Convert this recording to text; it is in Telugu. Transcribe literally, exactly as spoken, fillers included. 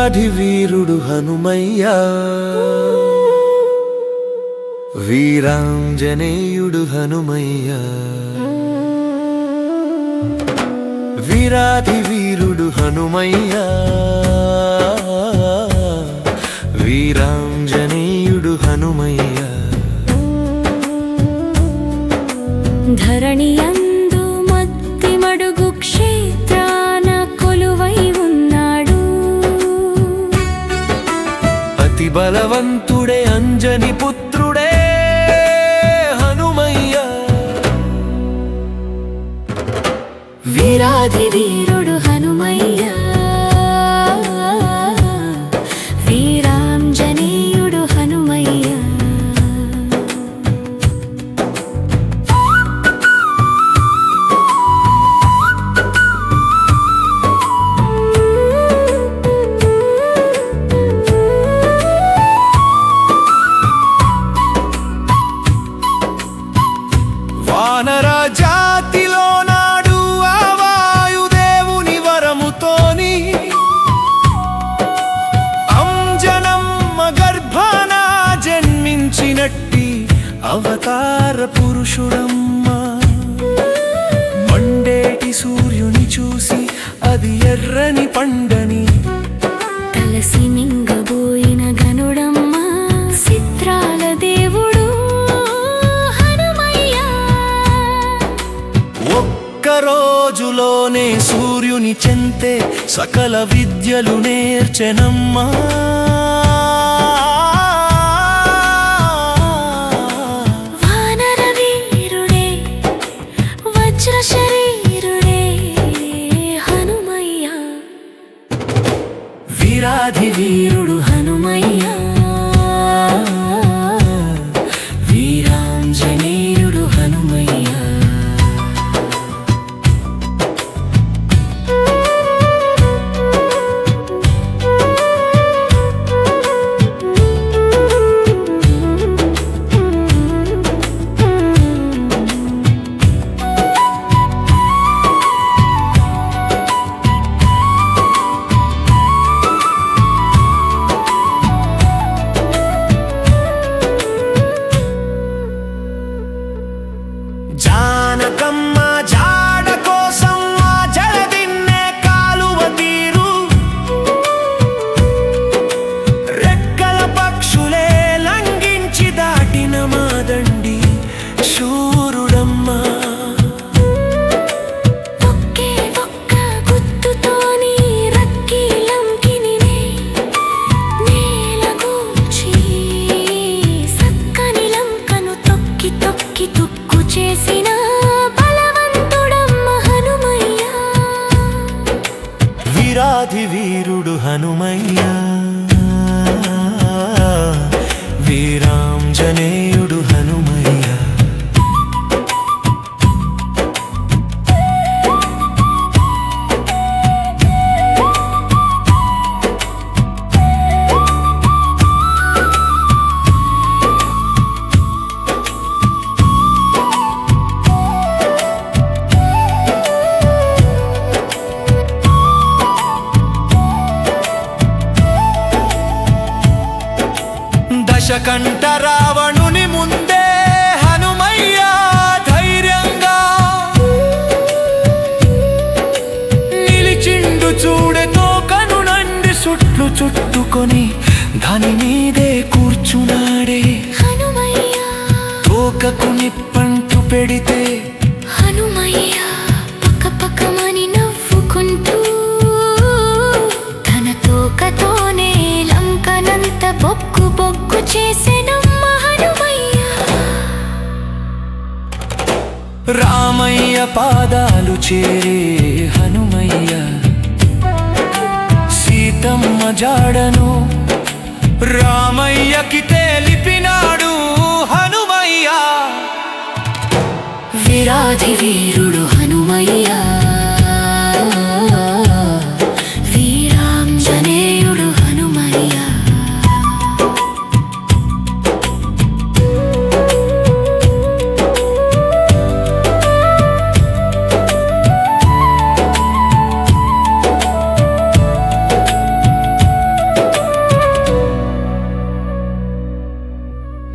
వీరాధి వీరుడు హనుమయ్య, వీరాంజనేయుడు హనుమయ్య. వీరాధి వీరుడు హనుమయ్య, వీరాంజనేయుడు హనుమయ్య. ధరణియందు మత్తి మడుగు క్షేత్రాన కొలువై ఉన్నాడు. అతి బలవంతుడే అంజని పుత్రుడే హనుమయ్య. వీరాధి వీరుడు హనుమయ్య, వీరాంజనేయుడు హనుమయ్య. వానర జాతిలో నాడు ఆ వాయుదేవుని వరముతోని అంజనమ్మ గర్భాన జన్మించినట్టి అవతార పురుషుడమ్మ. మండేటి సూర్యుని చూసి అది ఎర్రని పండని తలసి మింగబోయిన గనుడమ్మ, చిత్రాల దేవుడు హనుమయ్య. ఒక్క రోజులోనే సూర్యుని చెంతే సకల విద్యలు నేర్చెనమ్మా. వానర వీరుడే వజ్ర శరీరుడే హనుమయ్య. వీరాధి వీరుడు హనుమయ్య, వీరాంజనేయుడు హనుమయ్య. జానకమ్మ జాడ కోసం ఆ జలదిన్నే కాలువ తీరు, రెక్కల పక్షులే లంఘించి దాటిన మాదండి శూరుడమ్మ. ఒకే ఒక్క గుత్తుతోని రక్కిలంకినినే నేలగూల్చి సక్కని లంకను తొక్కి తొక్కి తుక్కు చేసిన బలవంతుడమ్మ హనుమయ్య. వీరాధి వీరుడు హనుమయ్య, వీరాంజనేయుడు హనుమయ్య. దశకంఠ రావణుని ముందే హనుమయ్య ధైర్యంగా నిలిచిండు చూడే. తోకను నంది సుట్లు చుట్టుకొని దాని మీదే కూర్చున్నాడే హనుమయ్య. తోకకు నిప్పంటు పెడితే హనుమయ్య పక్క పక్కమని నవ్వుకుంటూ తన తోకతోనే లంకనంత బొగ్గు బొగ్గు చేసెనమ్మ హనుమయ్య. రామయ్య పాదాలు చేరే హనుమయ్య, సీతమ్మ జాడను రామయ్యకి తెలిపినాడు హనుమయ్య. వీరాధి వీరుడు